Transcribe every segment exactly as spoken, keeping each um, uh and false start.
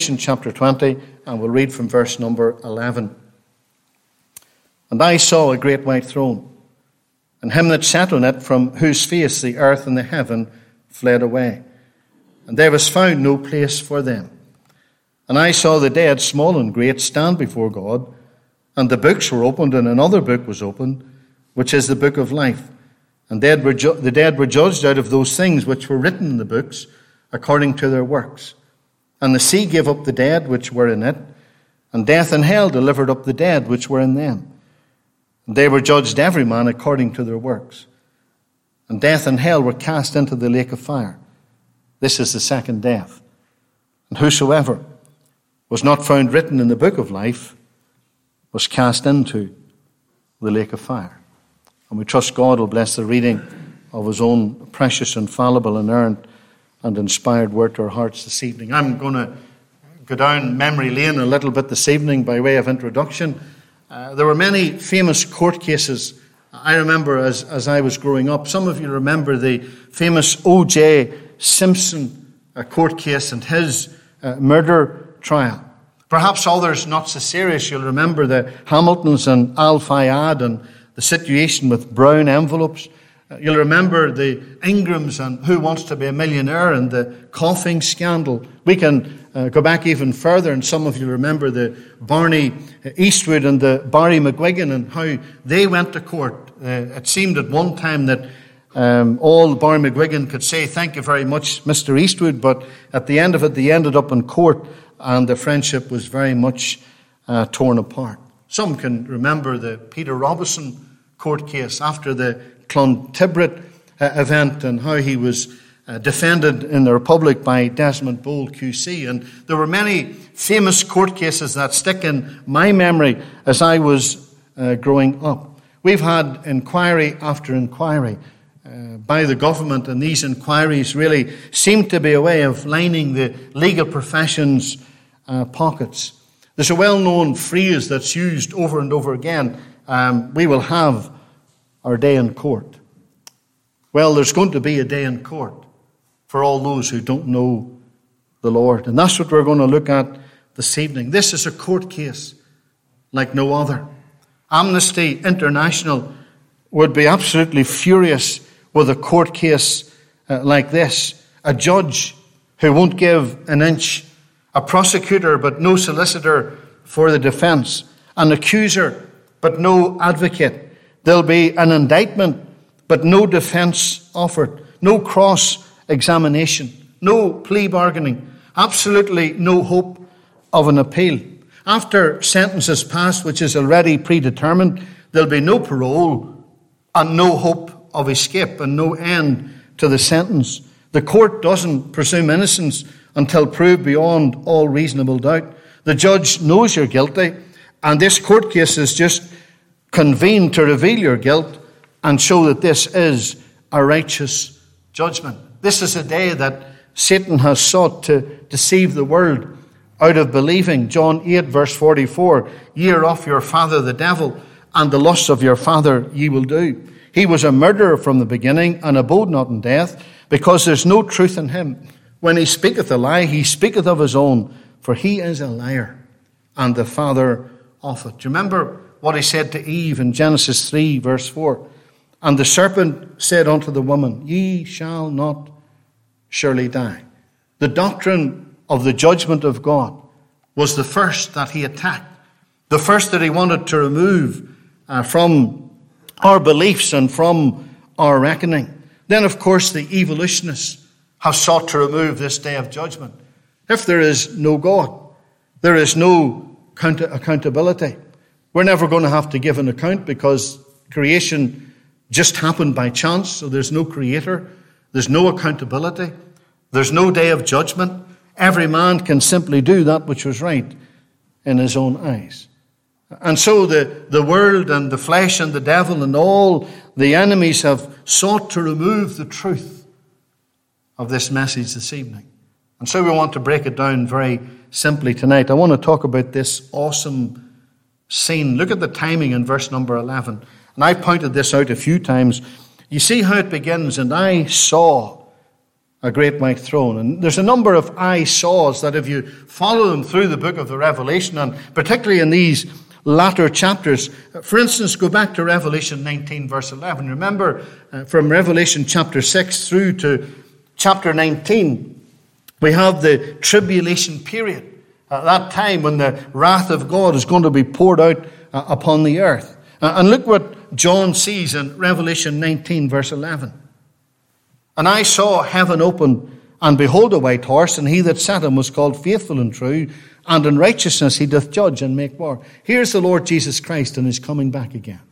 Chapter twenty, and we'll read from verse number eleven. And I saw a great white throne, and him that sat on it, from whose face the earth and the heaven fled away, and there was found no place for them. And I saw the dead, small and great, stand before God, and the books were opened, and another book was opened, which is the book of life. And dead were ju- the dead were judged out of those things which were written in the books, according to their works. And the sea gave up the dead which were in it, and death and hell delivered up the dead which were in them. And they were judged every man according to their works. And death and hell were cast into the lake of fire. This is the second death. And whosoever was not found written in the book of life was cast into the lake of fire. And we trust God will bless the reading of his own precious, infallible, inerrant, and inspired word to our hearts this evening. I'm going to go down memory lane a little bit this evening by way of introduction. Uh, there were many famous court cases I remember as, as I was growing up. Some of you remember the famous O J Simpson uh, court case and his uh, murder trial. Perhaps others not so serious. You'll remember the Hamiltons and Al Fayed and the situation with brown envelopes. You'll remember the Ingrams and Who Wants to Be a Millionaire and the coughing scandal. We can uh, go back even further, and some of you remember the Barney Eastwood and the Barry McGuigan and how they went to court. Uh, it seemed at one time that um, all Barry McGuigan could say, "Thank you very much, Mister Eastwood," but at the end of it, they ended up in court, and the friendship was very much uh, torn apart. Some can remember the Peter Robinson court case after the Clontibret uh, event and how he was uh, defended in the Republic by Desmond Bowl Q C. And there were many famous court cases that stick in my memory as I was uh, growing up. We've had inquiry after inquiry uh, by the government, and these inquiries really seem to be a way of lining the legal profession's uh, pockets. There's a well-known phrase that's used over and over again. Um, we will have our day in court. Well, there's going to be a day in court for all those who don't know the Lord. And that's what we're going to look at this evening. This is a court case like no other. Amnesty International would be absolutely furious with a court case uh, like this. A judge who won't give an inch, a prosecutor but no solicitor for the defense, an accuser but no advocate. There'll be an indictment, but no defense offered, no cross-examination, no plea bargaining, absolutely no hope of an appeal. After sentence is passed, which is already predetermined, there'll be no parole and no hope of escape and no end to the sentence. The court doesn't presume innocence until proved beyond all reasonable doubt. The judge knows you're guilty, and this court case is just convened to reveal your guilt and show that this is a righteous judgment. This is a day that Satan has sought to deceive the world out of believing. John eight verse forty-four, "Ye are of your father the devil, and the lusts of your father ye will do. He was a murderer from the beginning, and abode not in death, because there's no truth in him. When he speaketh a lie, he speaketh of his own, for he is a liar, and the father of it." Do you remember what he said to Eve in Genesis three verse four? "And the serpent said unto the woman, Ye shall not surely die." The doctrine of the judgment of God was the first that he attacked, the first that he wanted to remove uh, from our beliefs and from our reckoning. Then, of course, the evolutionists have sought to remove this day of judgment. If there is no God, there is no account- accountability. We're never going to have to give an account because creation just happened by chance, so there's no creator, there's no accountability, there's no day of judgment. Every man can simply do that which was right in his own eyes. And so the, the world and the flesh and the devil and all the enemies have sought to remove the truth of this message this evening. And so we want to break it down very simply tonight. I want to talk about this awesome scene. Look at the timing in verse number eleven. And I pointed this out a few times. You see how it begins, "And I saw a great white throne. And there's a number of I saws that if you follow them through the book of the Revelation, and particularly in these latter chapters, for instance, go back to Revelation nineteen, verse eleven. Remember, uh, from Revelation chapter six through to chapter nineteen, we have the tribulation period. At that time when the wrath of God is going to be poured out uh, upon the earth. Uh, and look what John sees in Revelation nineteen, verse eleven. And I saw heaven open, and behold a white horse, and he that sat him was called Faithful and True, and in righteousness he doth judge and make war. Here's the Lord Jesus Christ, and he's coming back again.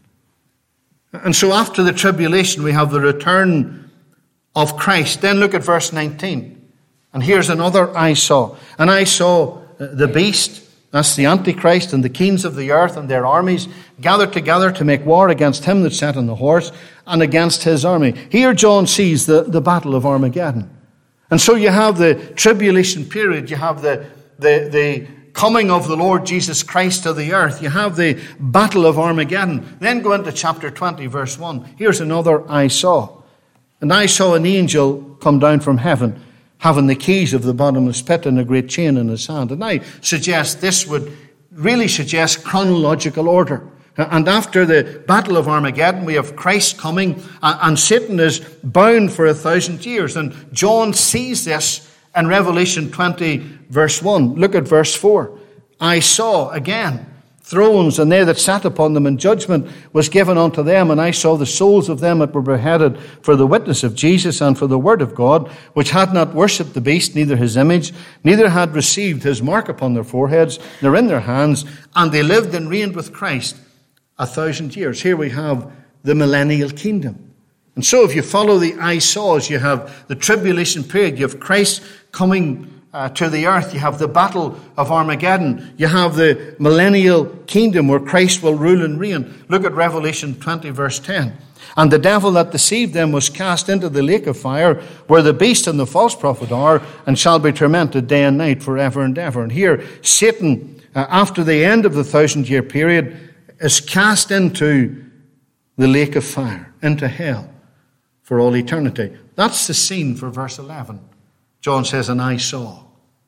And so after the tribulation, we have the return of Christ. Then look at verse nineteen. And here's another I saw. And I saw the beast, that's the Antichrist, and the kings of the earth and their armies gathered together to make war against him that sat on the horse and against his army. Here John sees the, the battle of Armageddon. And so you have the tribulation period, you have the, the, the coming of the Lord Jesus Christ to the earth, you have the battle of Armageddon. Then go into chapter twenty, verse one. Here's another I saw. And I saw an angel come down from heaven, having the keys of the bottomless pit and a great chain in his hand. And I suggest this would really suggest chronological order. And after the battle of Armageddon, we have Christ coming, and Satan is bound for a thousand years. And John sees this in Revelation twenty, verse one. Look at verse four. I saw again thrones, and they that sat upon them, and judgment was given unto them. And I saw the souls of them that were beheaded for the witness of Jesus and for the word of God, which had not worshipped the beast, neither his image, neither had received his mark upon their foreheads, nor in their hands. And they lived and reigned with Christ a thousand years. Here we have the millennial kingdom. And so if you follow the I saws, you have the tribulation period, you have Christ coming Uh, to the earth. You have the battle of Armageddon. You have the millennial kingdom where Christ will rule and reign. Look at Revelation twenty, verse ten. And the devil that deceived them was cast into the lake of fire, where the beast and the false prophet are, and shall be tormented day and night forever and ever. And here, Satan, uh, after the end of the thousand-year period, is cast into the lake of fire, into hell, for all eternity. That's the scene for verse eleven. John says, and I saw.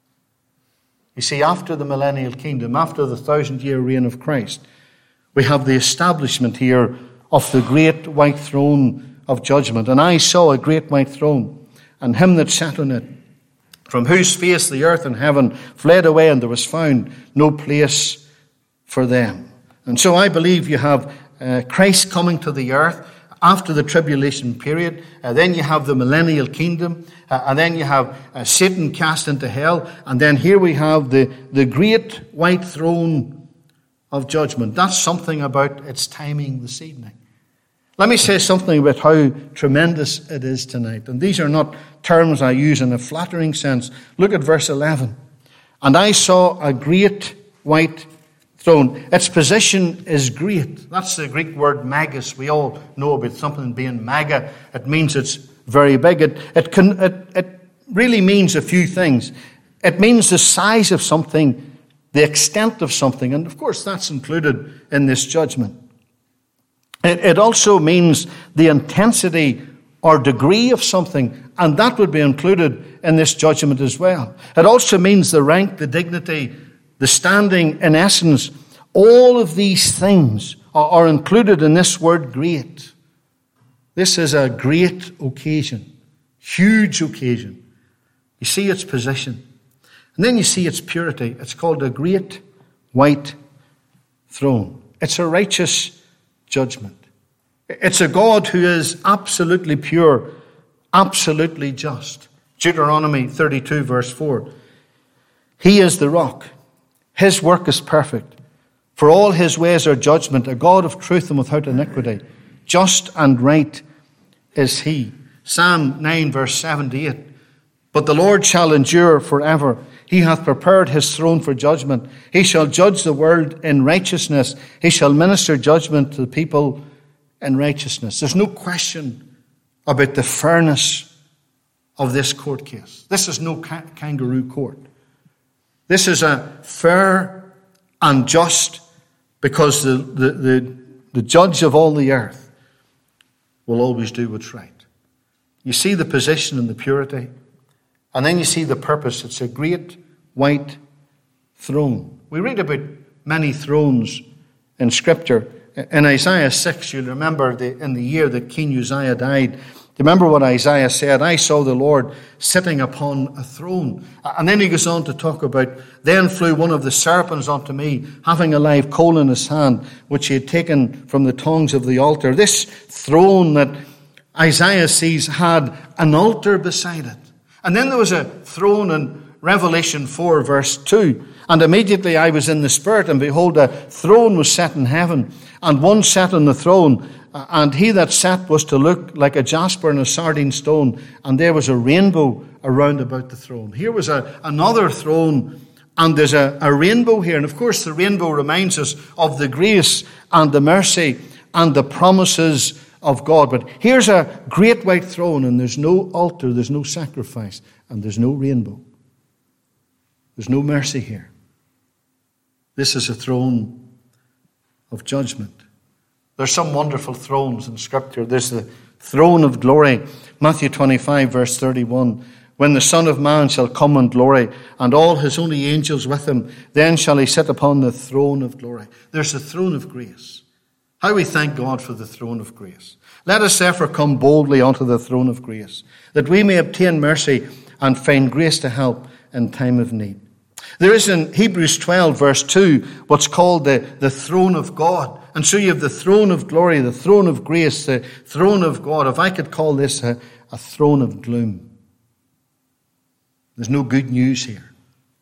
You see, after the millennial kingdom, after the thousand-year reign of Christ, we have the establishment here of the great white throne of judgment. And I saw a great white throne, and him that sat on it, from whose face the earth and heaven fled away, and there was found no place for them. And so I believe you have uh, Christ coming to the earth after the tribulation period. Uh, then you have the millennial kingdom. Uh, and then you have uh, Satan cast into hell. And then here we have the, the great white throne of judgment. That's something about its timing this evening. Let me say something about how tremendous it is tonight. And these are not terms I use in a flattering sense. Look at verse eleven. And I saw a great white throne. Its position is great. That's the Greek word megas. We all know about something being mega. It means it's very big. It, it, can, it, it really means a few things. It means the size of something, the extent of something. And of course, that's included in this judgment. It, it also means the intensity or degree of something. And that would be included in this judgment as well. It also means the rank, the dignity, the standing, in essence. All of these things are, are included in this word great. This is a great occasion, huge occasion. You see its position. And then you see its purity. It's called a great white throne. It's a righteous judgment. It's a God who is absolutely pure, absolutely just. Deuteronomy thirty-two, verse four. He is the rock. His work is perfect. For all his ways are judgment, a God of truth and without iniquity. Just and right is he. Psalm nine, verse seventy-eight. But the Lord shall endure forever. He hath prepared his throne for judgment. He shall judge the world in righteousness. He shall minister judgment to the people in righteousness. There's no question about the fairness of this court case. This is no ca- kangaroo court. This is a fair and just, because the, the, the, the judge of all the earth will always do what's right. You see the position and the purity And then you see the purpose. It's a great white throne. We read about many thrones in Scripture. In Isaiah six, you'll remember the, in the year that King Uzziah died, remember what Isaiah said, I saw the Lord sitting upon a throne. And then he goes on to talk about, then flew one of the serpents unto me, having a live coal in his hand, which he had taken from the tongs of the altar. This throne that Isaiah sees had an altar beside it. And then there was a throne in Revelation four, verse two. And immediately I was in the Spirit, and behold, a throne was set in heaven, and one sat on the throne. And he that sat was to look like a jasper and a sardine stone, and there was a rainbow around about the throne. Here was a, another throne, and there's a, a rainbow here. And of course the rainbow reminds us of the grace and the mercy and the promises of God. But here's a great white throne, and there's no altar, there's no sacrifice, and there's no rainbow. There's no mercy here. This is a throne of judgment. There's some wonderful thrones in Scripture. There's the throne of glory. Matthew twenty-five, verse thirty-one. When the Son of Man shall come in glory, and all his holy angels with him, then shall he sit upon the throne of glory. There's the throne of grace. How we thank God for the throne of grace. Let us therefore come boldly unto the throne of grace, that we may obtain mercy and find grace to help in time of need. There is in Hebrews twelve, verse two, what's called the, the throne of God. And so you have the throne of glory, the throne of grace, the throne of God. If I could call this a, a throne of gloom. There's no good news here.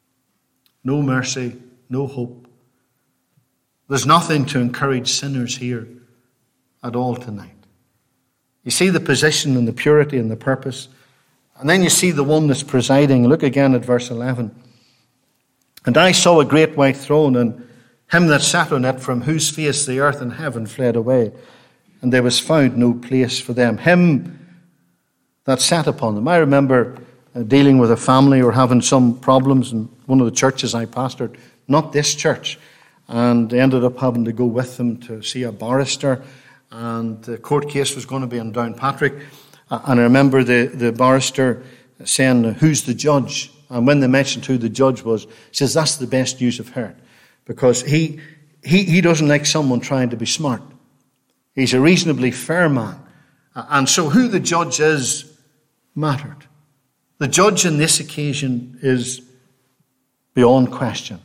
No mercy, no hope. There's nothing to encourage sinners here at all tonight. You see the position and the purity and the purpose. And then you see the one that's presiding. Look again at verse eleven. And I saw a great white throne, and him that sat on it, from whose face the earth and heaven fled away, and there was found no place for them. Him that sat upon them. I remember uh, dealing with a family or having some problems in one of the churches I pastored, not this church, and I ended up having to go with them to see a barrister, and the court case was going to be in Downpatrick, uh, and I remember the, the barrister saying, who's the judge? And when they mentioned who the judge was, he says, that's the best news I've heard. Because he, he, he doesn't like someone trying to be smart. He's a reasonably fair man. And so who the judge is mattered. The judge on this occasion is beyond question.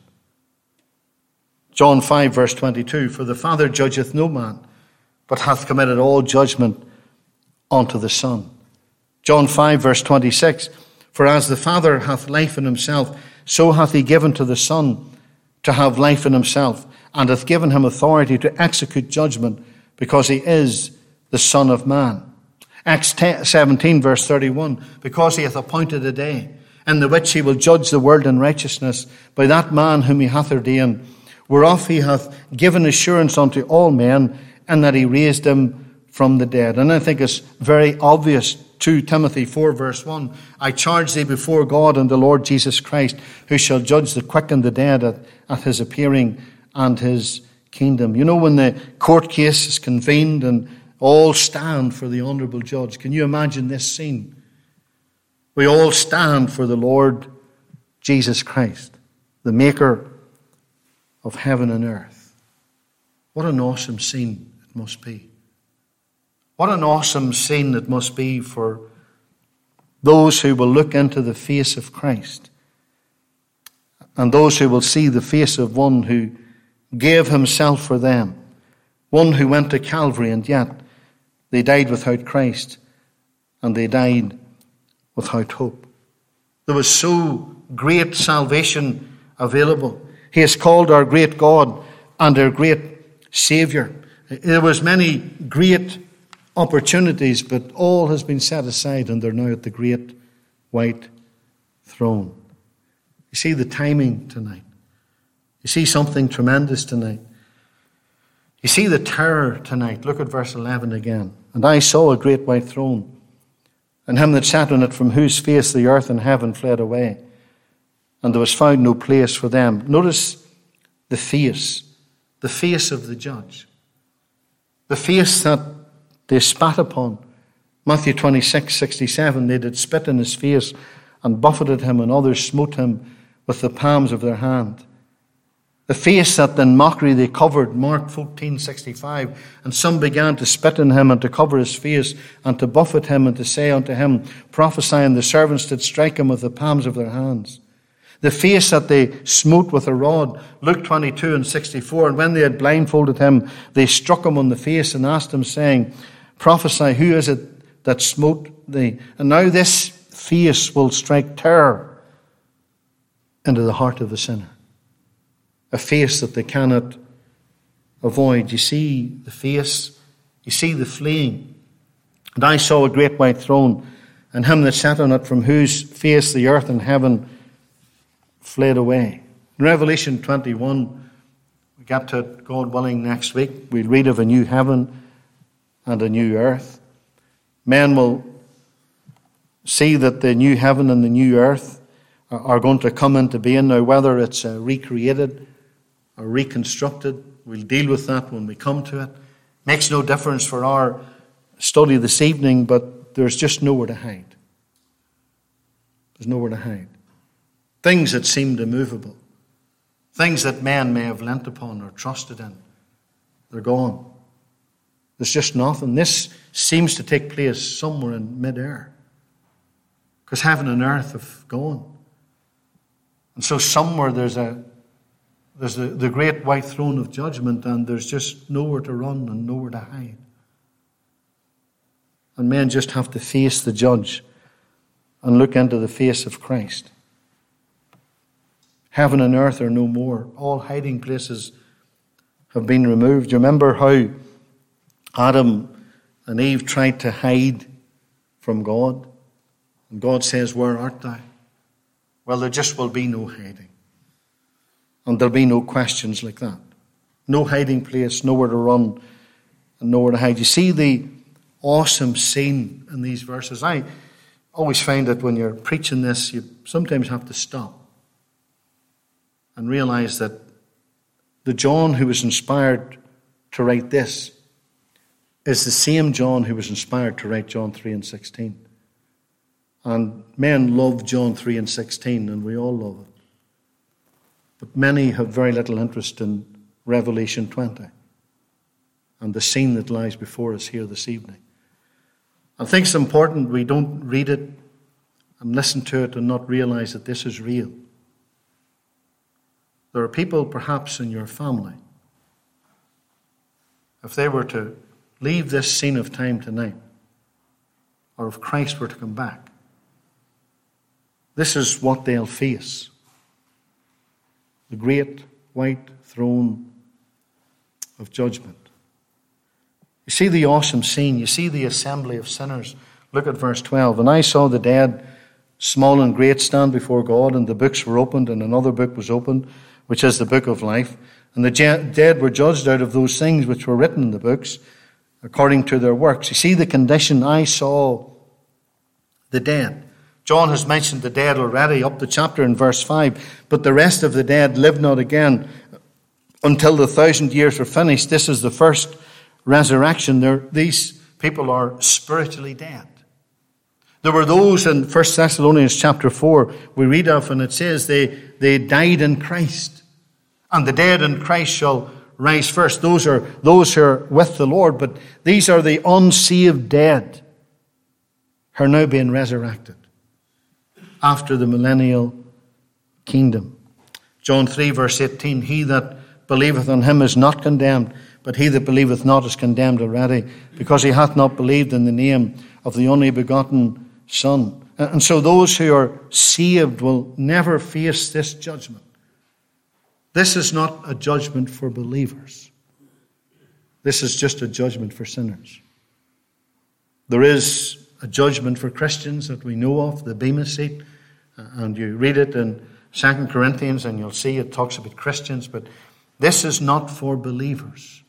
John five, verse twenty-two, for the Father judgeth no man, but hath committed all judgment unto the Son. John five, verse twenty-six, for as the Father hath life in himself, so hath he given to the Son to have life in himself, and hath given him authority to execute judgment, because he is the Son of Man. Acts seventeen, verse thirty-one, because he hath appointed a day, in the which he will judge the world in righteousness, by that man whom he hath ordained, whereof he hath given assurance unto all men, and that he raised him from the dead. And I think it's very obvious. Two Timothy four, verse one, I charge thee before God and the Lord Jesus Christ, who shall judge the quick and the dead at, at his appearing and his kingdom. You know, when the court case is convened and all stand for the honourable judge, can you imagine this scene? We all stand for the Lord Jesus Christ, the maker of heaven and earth. What an awesome scene it must be. What an awesome scene it must be for those who will look into the face of Christ, and those who will see the face of one who gave himself for them, one who went to Calvary, and yet they died without Christ, and they died without hope. There was so great salvation available. He is called our great God and our great Saviour. There was many great opportunities, but all has been set aside, and they're now at the great white throne. You see the timing tonight. You see something tremendous tonight. You see the terror tonight. Look at verse eleven again. And I saw a great white throne, and him that sat on it, from whose face the earth and heaven fled away, and there was found no place for them. Notice the face, the face of the judge, the face that they spat upon. Matthew twenty-six, sixty-seven, they did spit in his face and buffeted him, and others smote him with the palms of their hand. The face that in mockery they covered, Mark fourteen sixty-five, and some began to spit on him and to cover his face and to buffet him and to say unto him, prophesying, the servants did strike him with the palms of their hands. The face that they smote with a rod, Luke twenty-two and sixty-four, and when they had blindfolded him, they struck him on the face and asked him, saying, prophesy, who is it that smote thee? And now this face will strike terror into the heart of the sinner. A face that they cannot avoid. You see the face, you see the fleeing. And I saw a great white throne, and him that sat on it, from whose face the earth and heaven fled away. In Revelation twenty-one, we get to it, God willing, next week. We'll read of a new heaven and a new earth. Men will see that the new heaven and the new earth are going to come into being. Now, whether it's uh, recreated or reconstructed, we'll deal with that when we come to it. Makes no difference for our study this evening, but there's just nowhere to hide. There's nowhere to hide. Things that seemed immovable, things that men may have lent upon or trusted in, they're gone. There's just nothing. This seems to take place somewhere in midair, because heaven and earth have gone. And so somewhere there's a there's the, the great white throne of judgment, and there's just nowhere to run and nowhere to hide. And men just have to face the judge and look into the face of Christ. Heaven and earth are no more. All hiding places have been removed. You remember how Adam and Eve tried to hide from God? And God says, where art thou? Well, there just will be no hiding. And there'll be no questions like that. No hiding place, nowhere to run, and nowhere to hide. You see the awesome scene in these verses. I always find that when you're preaching this, you sometimes have to stop and realize that the John who was inspired to write this is the same John who was inspired to write John three and sixteen. And men love John three and sixteen, and we all love it. But many have very little interest in Revelation twenty and the scene that lies before us here this evening. I think it's important we don't read it and listen to it and not realize that this is real. There are people perhaps in your family, if they were to leave this scene of time tonight, or if Christ were to come back, this is what they'll face. The great white throne of judgment. You see the awesome scene. You see the assembly of sinners. Look at verse twelve. And I saw the dead, small and great, stand before God, and the books were opened, and another book was opened, which is the book of life. And the dead were judged out of those things which were written in the books, according to their works. You see the condition. I saw the dead. John has mentioned the dead already up the chapter in verse five. But the rest of the dead lived not again until the thousand years were finished. This is the first resurrection. There, these people are spiritually dead. There were those in First Thessalonians chapter four we read of, and it says they, they died in Christ. And the dead in Christ shall rise first. Those are those who are with the Lord. But these are the unsaved dead who are now being resurrected after the millennial kingdom. John three verse eighteen, he that believeth on him is not condemned, but he that believeth not is condemned already, because he hath not believed in the name of the only begotten Son. And so those who are saved will never face this judgment. This is not a judgment for believers. This is just a judgment for sinners. There is a judgment for Christians that we know of, the Bema seat, and you read it in Second Corinthians and you'll see it talks about Christians, but this is not for believers.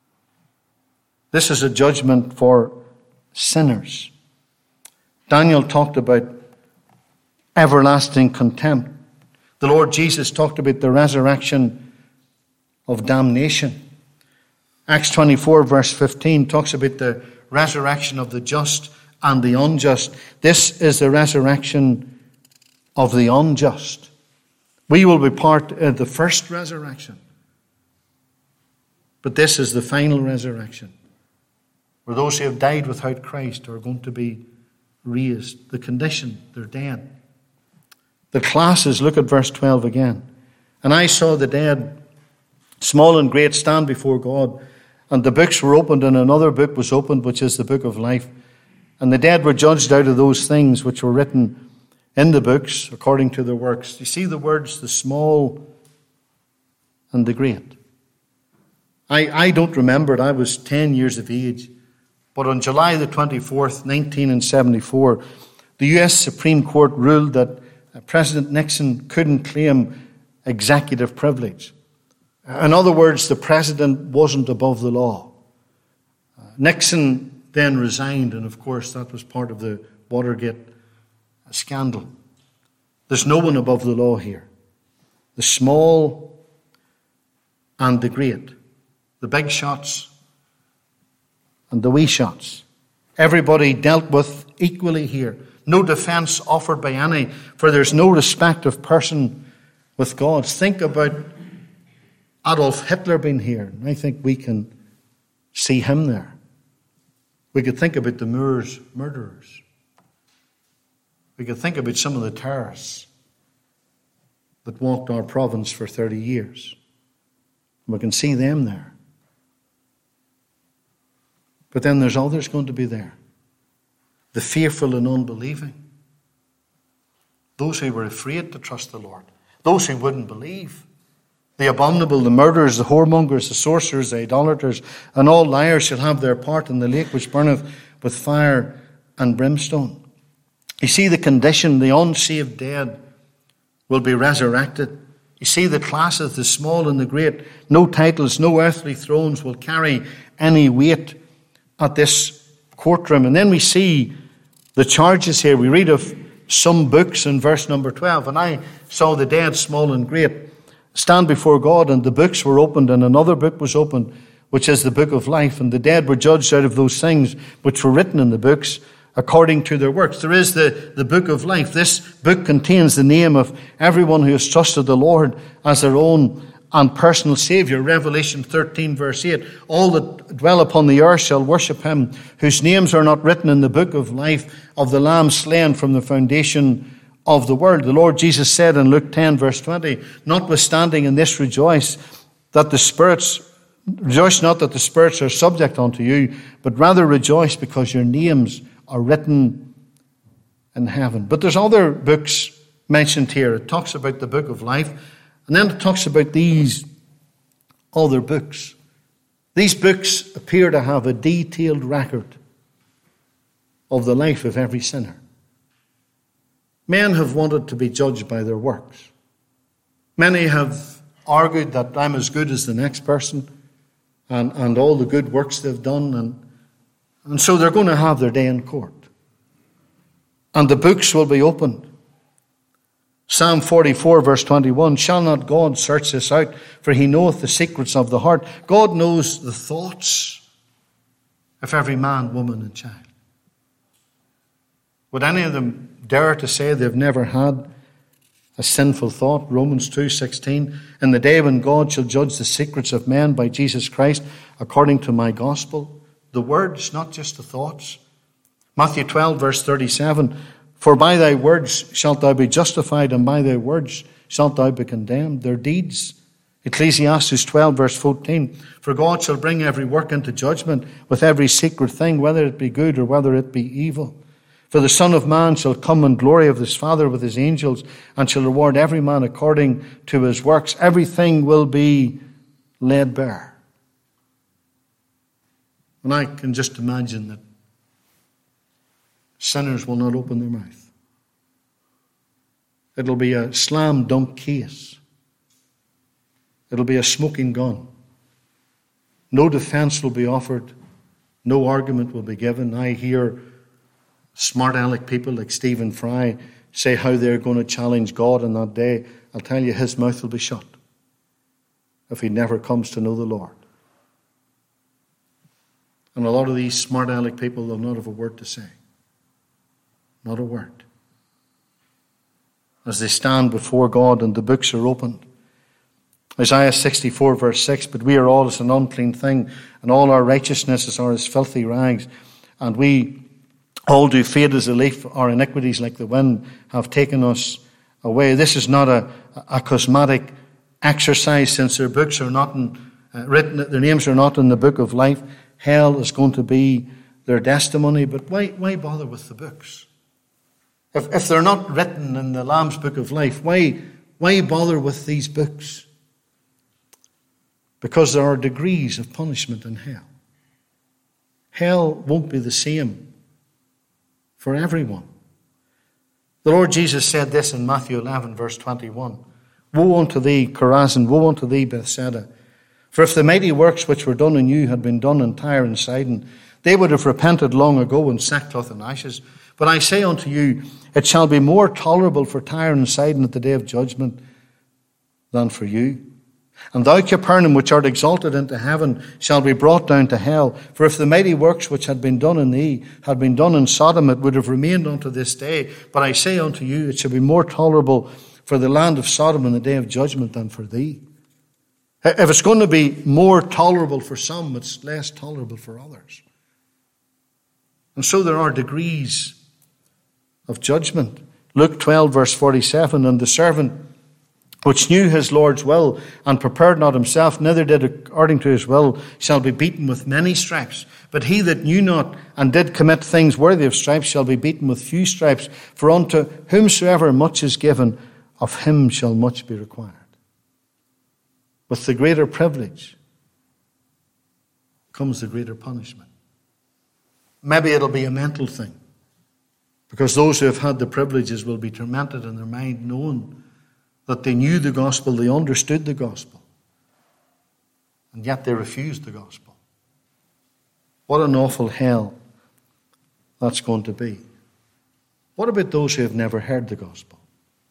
This is a judgment for sinners. Daniel talked about everlasting contempt. The Lord Jesus talked about the resurrection of damnation. Acts twenty-four verse fifteen talks about the resurrection of the just and the unjust. This is the resurrection of the unjust. We will be part of the first resurrection. But this is the final resurrection, where those who have died without Christ are going to be raised. The condition, they're dead. The classes, look at verse twelve again. And I saw the dead, small and great, stand before God, and the books were opened, and another book was opened, which is the book of life. And the dead were judged out of those things which were written in the books according to their works. You see the words, the small and the great. I, I don't remember it. I was ten years of age. But on July the twenty-fourth, nineteen seventy-four, the U S Supreme Court ruled that President Nixon couldn't claim executive privilege. In other words, the president wasn't above the law. Nixon then resigned, and of course that was part of the Watergate scandal. There's no one above the law here. The small and the great. The big shots and the wee shots. Everybody dealt with equally here. No defense offered by any, for there's no respect of person with God. Think about Adolf Hitler being here. And I think we can see him there. We could think about the Moors murderers. We could think about some of the terrorists that walked our province for thirty years. We can see them there. But then there's others going to be there. The fearful and unbelieving. Those who were afraid to trust the Lord. Those who wouldn't believe. The abominable, the murderers, the whoremongers, the sorcerers, the idolaters, and all liars shall have their part in the lake which burneth with fire and brimstone. You see the condition, the unsaved dead will be resurrected. You see the classes, the small and the great. No titles, no earthly thrones will carry any weight at this courtroom. And then we see the charges here. We read of some books in verse number twelve. And I saw the dead, small and great, stand before God, and the books were opened, and another book was opened, which is the book of life. And the dead were judged out of those things which were written in the books according to their works. There is the, the book of life. This book contains the name of everyone who has trusted the Lord as their own and personal Saviour. Revelation thirteen verse eight. All that dwell upon the earth shall worship him, whose names are not written in the book of life of the Lamb slain from the foundation of the world. The Lord Jesus said in Luke ten verse twenty, notwithstanding in this rejoice that the spirits, rejoice not that the spirits are subject unto you, but rather rejoice because your names are written in heaven. But there's other books mentioned here. It talks about the book of life, and then it talks about these other books. These books appear to have a detailed record of the life of every sinner. Men have wanted to be judged by their works. Many have argued that I'm as good as the next person, and, and all the good works they've done, and, and so they're going to have their day in court. And the books will be opened. Psalm forty-four verse twenty-one, shall not God search this out, for he knoweth the secrets of the heart. God knows the thoughts of every man, woman, and child. Would any of them dare to say they've never had a sinful thought? Romans two sixteen, in the day when God shall judge the secrets of men by Jesus Christ, according to my gospel. The words, not just the thoughts. Matthew twelve verse thirty-seven, for by thy words shalt thou be justified, and by thy words shalt thou be condemned. Their deeds. Ecclesiastes twelve verse fourteen, for God shall bring every work into judgment with every secret thing, whether it be good or whether it be evil. For the Son of Man shall come in glory of his Father with his angels, and shall reward every man according to his works. Everything will be laid bare. And I can just imagine that sinners will not open their mouth. It'll be a slam dunk case. It'll be a smoking gun. No defense will be offered. No argument will be given. I hear smart aleck people like Stephen Fry say how they're going to challenge God on that day. I'll tell you, his mouth will be shut if he never comes to know the Lord. And a lot of these smart aleck people will not have a word to say. Not a word. as they stand before God and the books are opened. Isaiah sixty-four verse six, but we are all as an unclean thing, and all our righteousnesses are as filthy rags, and we all do fade as a leaf, our iniquities like the wind have taken us away. This is not a, a cosmetic exercise, since their books are not in, uh, written, their names are not in the book of life. Hell is going to be their testimony, but why, why bother with the books? If, if they're not written in the Lamb's book of life, why, why bother with these books? Because there are degrees of punishment in hell. Hell won't be the same for everyone. The Lord Jesus said this in Matthew eleven, verse twenty-one. Woe unto thee, Chorazin, woe unto thee, Bethsaida. For if the mighty works which were done in you had been done in Tyre and Sidon, they would have repented long ago in sackcloth and ashes. But I say unto you, it shall be more tolerable for Tyre and Sidon at the day of judgment than for you. And thou, Capernaum, which art exalted into heaven, shall be brought down to hell. For if the mighty works which had been done in thee had been done in Sodom, it would have remained unto this day. But I say unto you, it shall be more tolerable for the land of Sodom in the day of judgment than for thee. If it's going to be more tolerable for some, it's less tolerable for others. And so there are degrees of judgment. Luke twelve, verse forty-seven, and the servant which knew his Lord's will and prepared not himself, neither did according to his will, shall be beaten with many stripes. But he that knew not and did commit things worthy of stripes shall be beaten with few stripes. For unto whomsoever much is given, of him shall much be required. With the greater privilege comes the greater punishment. Maybe it'll be a mental thing, because those who have had the privileges will be tormented in their mind, knowing that they knew the gospel, they understood the gospel, and yet they refused the gospel. What an awful hell that's going to be. What about those who have never heard the gospel?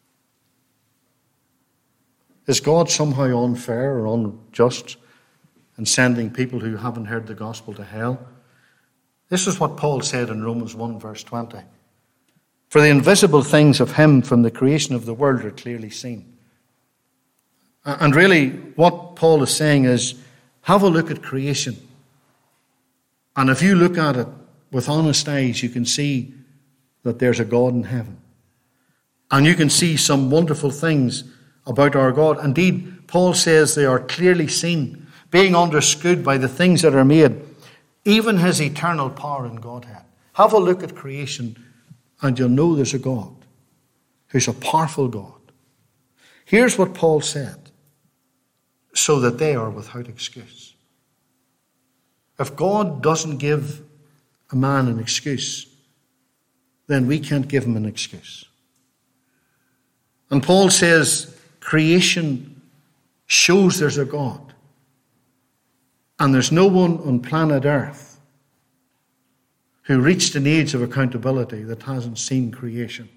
Is God somehow unfair or unjust in sending people who haven't heard the gospel to hell? This is what Paul said in Romans one, verse twenty. For the invisible things of him from the creation of the world are clearly seen. And really, what Paul is saying is, have a look at creation. And if you look at it with honest eyes, you can see that there's a God in heaven. And you can see some wonderful things about our God. Indeed, Paul says they are clearly seen, being understood by the things that are made, even his eternal power and Godhead. Have a look at creation, and you'll know there's a God who's a powerful God. Here's what Paul said, so that they are without excuse. If God doesn't give a man an excuse, then we can't give him an excuse. And Paul says creation shows there's a God. And there's no one on planet Earth who reached an age of accountability that hasn't seen creation.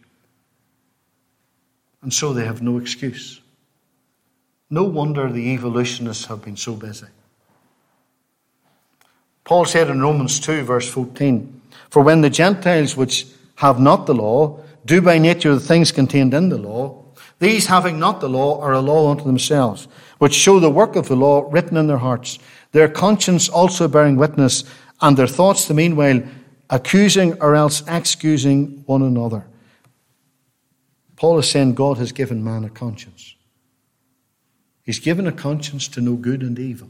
And so they have no excuse. No wonder the evolutionists have been so busy. Paul said in Romans two, verse fourteen, for when the Gentiles which have not the law do by nature the things contained in the law, these having not the law are a law unto themselves, which show the work of the law written in their hearts, their conscience also bearing witness, and their thoughts the meanwhile accusing or else excusing one another. Paul is saying God has given man a conscience. He's given a conscience to know good and evil.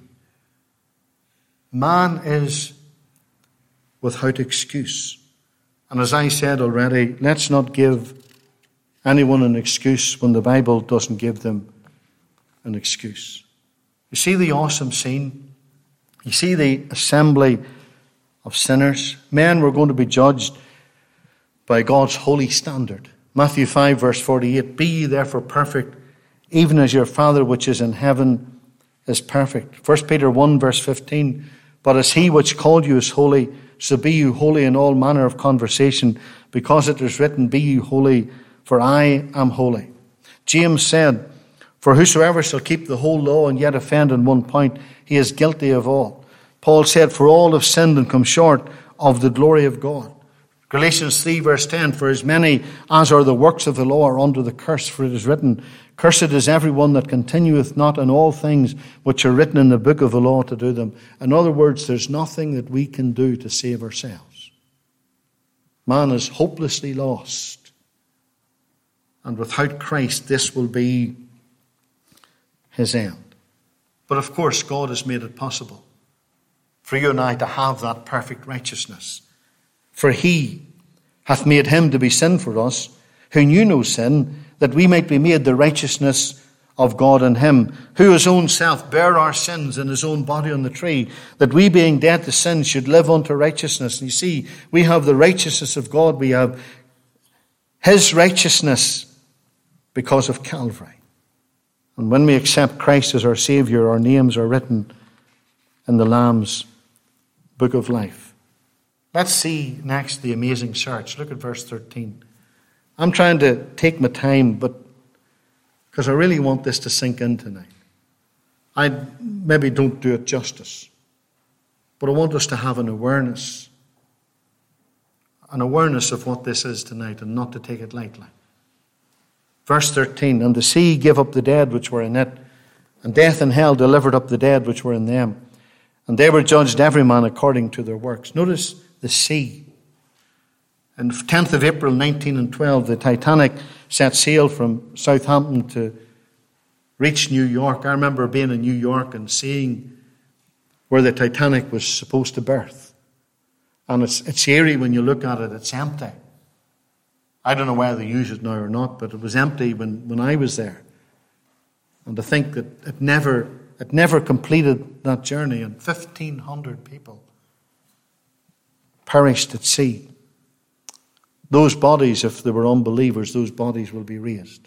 Man is without excuse. And as I said already, let's not give anyone an excuse when the Bible doesn't give them an excuse. You see the awesome scene? You see the assembly of sinners? Men were going to be judged by God's holy standard. Matthew five, verse forty-eight, be ye therefore perfect, even as your Father which is in heaven is perfect. First Peter one, verse fifteen, but as he which called you is holy, so be you holy in all manner of conversation, because it is written, be you holy, for I am holy. James said, for whosoever shall keep the whole law and yet offend in one point, he is guilty of all. Paul said, for all have sinned and come short of the glory of God. Galatians three verse ten, for as many as are the works of the law are under the curse, for it is written, cursed is everyone that continueth not in all things which are written in the book of the law to do them. In other words, there's nothing that we can do to save ourselves. Man is hopelessly lost. And without Christ, this will be his end. But of course, God has made it possible for you and I to have that perfect righteousness. For he hath made him to be sin for us, who knew no sin, that we might be made the righteousness of God in him, who his own self bare our sins in his own body on the tree, that we being dead to sin should live unto righteousness. And you see, we have the righteousness of God. We have his righteousness because of Calvary. And when we accept Christ as our Saviour, our names are written in the Lamb's book of life. Let's see next the amazing search. Look at verse thirteen. I'm trying to take my time, but because I really want this to sink in tonight. I maybe don't do it justice, but I want us to have an awareness, an awareness of what this is tonight and not to take it lightly. Verse thirteen, and the sea gave up the dead which were in it, and death and hell delivered up the dead which were in them. And they were judged every man according to their works. Notice the sea. On the tenth of April nineteen and twelve, the Titanic set sail from Southampton to reach New York. I remember being in New York and seeing where the Titanic was supposed to berth. And it's, it's eerie when you look at it, it's empty. I don't know whether they use it now or not, but it was empty when, when I was there. And to think that it never, it never completed that journey, and fifteen hundred people perished at sea. Those bodies, if they were unbelievers, those bodies will be raised.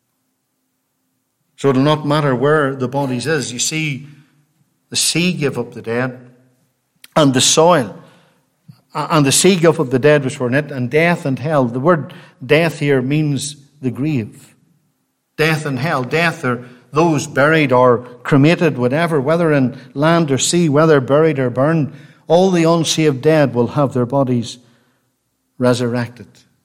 So it'll not matter where the bodies is. You see, the sea gave up the dead, and the soil, and the sea gave up the dead which were in it, and death and hell. The word death here means the grave. Death and hell. Death are those buried or cremated, whatever, whether in land or sea, whether buried or burned. All the unsaved dead will have their bodies resurrected.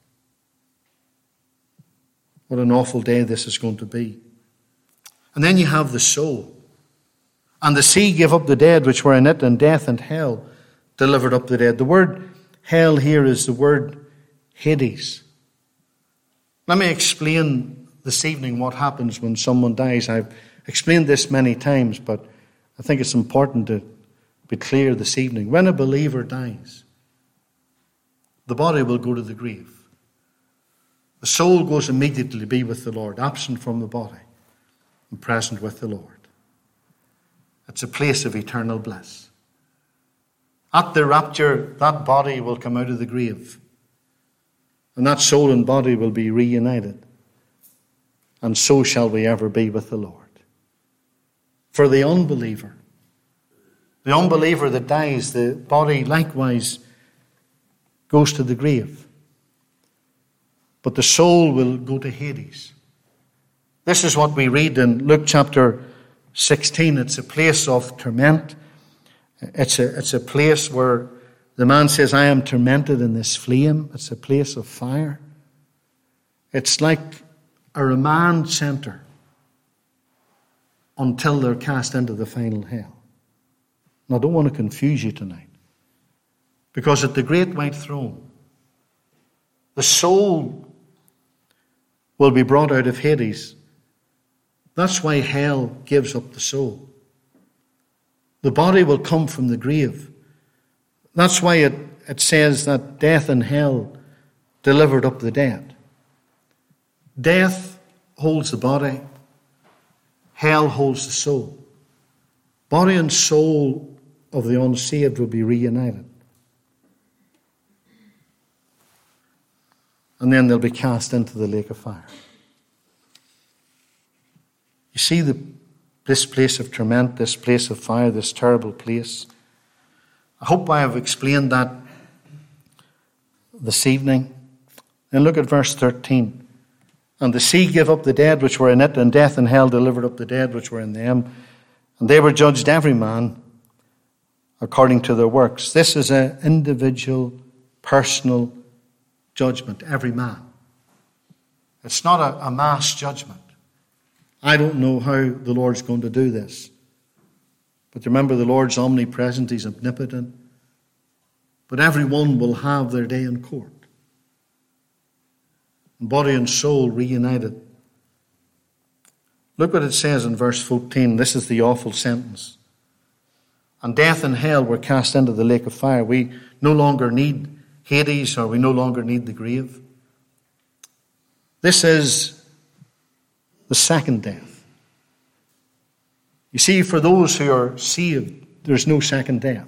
What an awful day this is going to be. And then you have the soul. And the sea gave up the dead which were in it, and death and hell delivered up the dead. The word hell here is the word Hades. Let me explain this evening what happens when someone dies. I've explained this many times, but I think it's important to be clear this evening. When a believer dies, the body will go to the grave. The soul goes immediately to be with the Lord, absent from the body and present with the Lord. It's a place of eternal bliss. At the rapture, that body will come out of the grave, and that soul and body will be reunited, and so shall we ever be with the Lord. For the unbeliever, the unbeliever that dies, the body likewise goes to the grave, but the soul will go to Hades. This is what we read in Luke chapter sixteen. It's a place of torment. It's a, it's a place where the man says, I am tormented in this flame. It's a place of fire. It's like a remand center until they're cast into the final hell. Now, I don't want to confuse you tonight, because at the great white throne, the soul will be brought out of Hades. That's why hell gives up the soul. The body will come from the grave. That's why it, it says that death and hell delivered up the dead. Death holds the body. Hell holds the soul. Body and soul of the unsaved will be reunited. And then they'll be cast into the lake of fire. You see the, this place of torment, this place of fire, this terrible place. I hope I have explained that this evening. Then look at verse thirteen. And the sea gave up the dead which were in it, and death and hell delivered up the dead which were in them. And they were judged every man according to their works. This is an individual, personal judgment, every man. It's not a, a mass judgment. I don't know how the Lord's going to do this. But remember, the Lord's omnipresent, he's omnipotent. But everyone will have their day in court. Body and soul reunited. Look what it says in verse fourteen. This is the awful sentence. And death and hell were cast into the lake of fire. We no longer need Hades, or we no longer need the grave. This is the second death. You see, for those who are saved, there's no second death.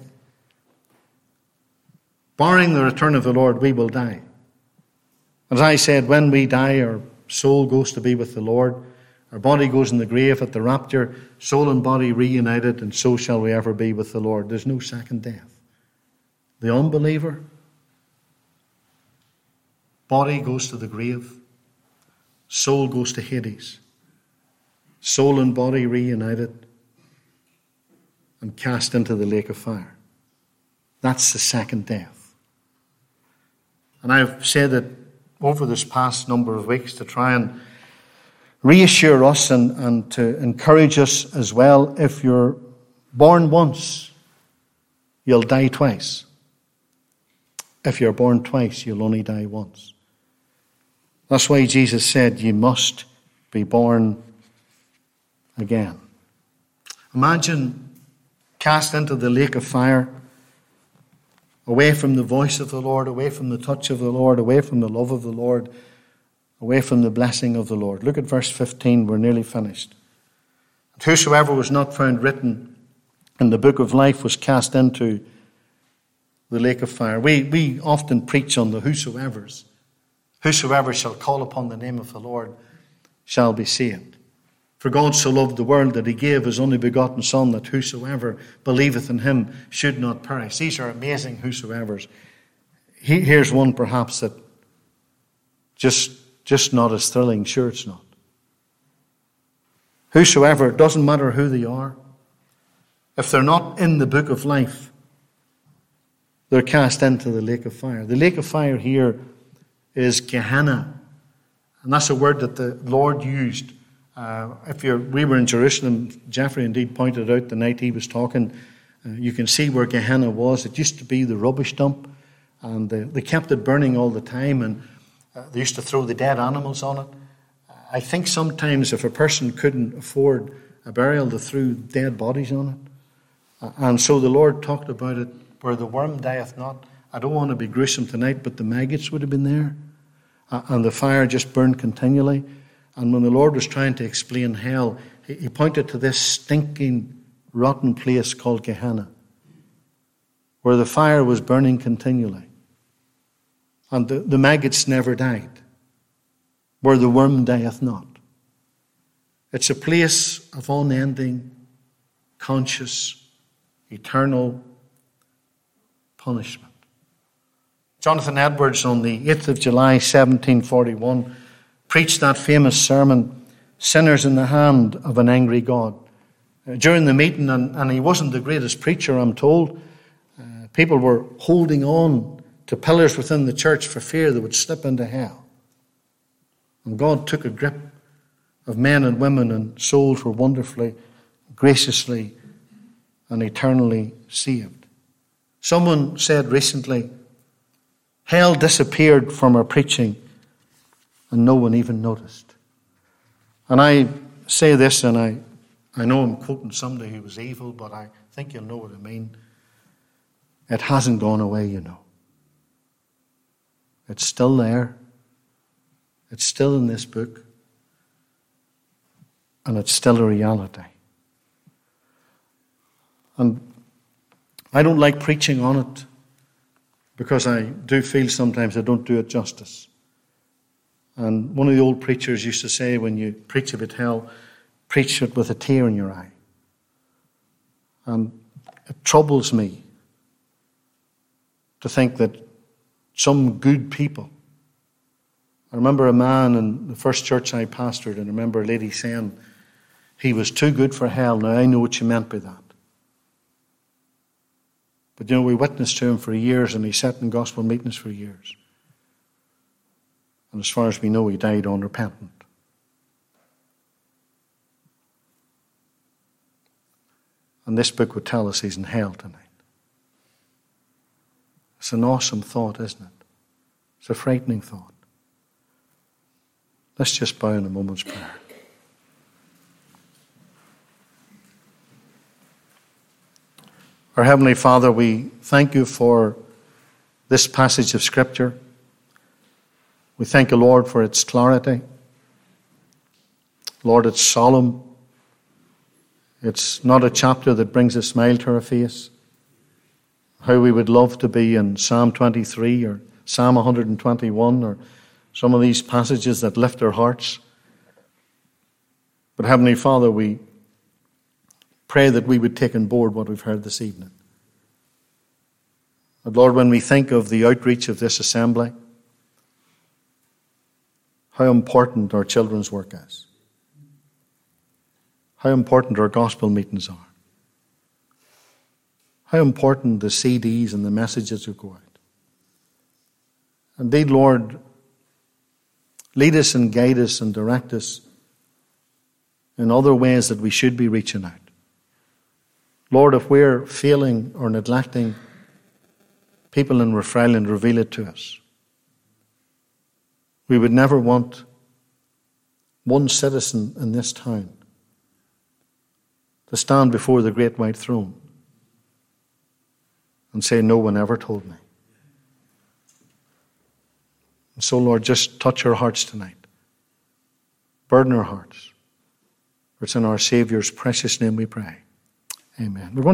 Barring the return of the Lord, we will die. As I said, when we die, our soul goes to be with the Lord. Our body goes in the grave at the rapture, soul and body reunited, and so shall we ever be with the Lord. There's no second death. The unbeliever, body goes to the grave, soul goes to Hades, soul and body reunited and cast into the lake of fire. That's the second death. And I've said it over this past number of weeks to try and reassure us and, and to encourage us as well. If you're born once, you'll die twice. If you're born twice, you'll only die once. That's why Jesus said, you must be born again. Imagine cast into the lake of fire, away from the voice of the Lord, away from the touch of the Lord, away from the love of the Lord, away from the blessing of the Lord. Look at verse fifteen, we're nearly finished. And whosoever was not found written in the book of life was cast into the lake of fire. We, we often preach on the whosoevers. Whosoever shall call upon the name of the Lord shall be saved. For God so loved the world that he gave his only begotten Son, that whosoever believeth in him should not perish. These are amazing whosoevers. He, here's one perhaps that just, just not as thrilling. Sure it's not. Whosoever, it doesn't matter who they are. If they're not in the book of life, they're cast into the lake of fire. The lake of fire here is Gehenna. And that's a word that the Lord used. Uh, if you're, we were in Jerusalem, Jeffrey indeed pointed out the night he was talking, uh, you can see where Gehenna was. It used to be the rubbish dump, and they, they kept it burning all the time, and uh, they used to throw the dead animals on it. Uh, I think sometimes if a person couldn't afford a burial, they threw dead bodies on it. Uh, and so the Lord talked about it, where the worm dieth not. I don't want to be gruesome tonight, but the maggots would have been there, uh, and the fire just burned continually. And when the Lord was trying to explain hell, he pointed to this stinking, rotten place called Gehenna, where the fire was burning continually. And the, the maggots never died, where the worm dieth not. It's a place of unending, conscious, eternal punishment. Jonathan Edwards, on the eighth of July, seventeen forty-one, preached that famous sermon, Sinners in the Hand of an Angry God. Uh, during the meeting, and, and he wasn't the greatest preacher, I'm told, uh, people were holding on to pillars within the church for fear they would slip into hell. And God took a grip of men and women, and souls were wonderfully, graciously, and eternally saved. Someone said recently, hell disappeared from our preaching, and no one even noticed. And I say this, and I, I know I'm quoting somebody who was evil, but I think you'll know what I mean. It hasn't gone away, you know. It's still there. It's still in this book. And it's still a reality. And I don't like preaching on it, because I do feel sometimes I don't do it justice. And one of the old preachers used to say, when you preach about hell, preach it with a tear in your eye. And it troubles me to think that some good people. I remember a man in the first church I pastored, and I remember a lady saying he was too good for hell. Now I know what she meant by that. But you know, we witnessed to him for years, and he sat in gospel meetings for years. And as far as we know, he died unrepentant. And this book would tell us he's in hell tonight. It's an awesome thought, isn't it? It's a frightening thought. Let's just bow in a moment's prayer. Our Heavenly Father, we thank you for this passage of Scripture. We thank you, Lord, for its clarity. Lord, it's solemn. It's not a chapter that brings a smile to our face. How we would love to be in Psalm twenty-three or Psalm one twenty-one or some of these passages that lift our hearts. But Heavenly Father, we pray that we would take on board what we've heard this evening. And Lord, when we think of the outreach of this assembly, how important our children's work is. How important our gospel meetings are. How important the C Ds and the messages that go out. Indeed, Lord, lead us and guide us and direct us in other ways that we should be reaching out. Lord, if we're failing or neglecting people in Rathfriland, reveal it to us. We would never want one citizen in this town to stand before the great white throne and say, no one ever told me. And so, Lord, just touch our hearts tonight. Burden our hearts. For it's in our Saviour's precious name we pray. Amen. We're going